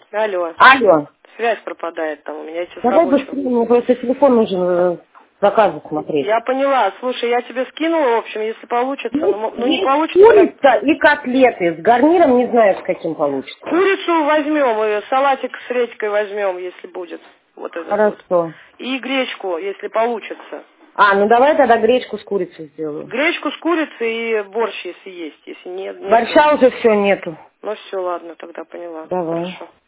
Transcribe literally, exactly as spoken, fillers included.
Алло. Алло. Связь пропадает там у меня, эти Давай быстрее, мне просто телефон нужен э, заказы смотреть. Я поняла. Слушай, я тебе скинула, в общем, если получится. Есть, Ну, ну не есть получится. курица и котлеты. С гарниром не знаю, с каким получится. Курицу возьмем, и салатик с редькой возьмем, если будет. Вот этот Хорошо. вот. И гречку, если получится. А, ну давай тогда гречку с курицей сделаю. Гречку с курицей и борщ, если есть. Если нет, нет. Борща уже все нету. Ну все, ладно, тогда поняла. Давай. Хорошо.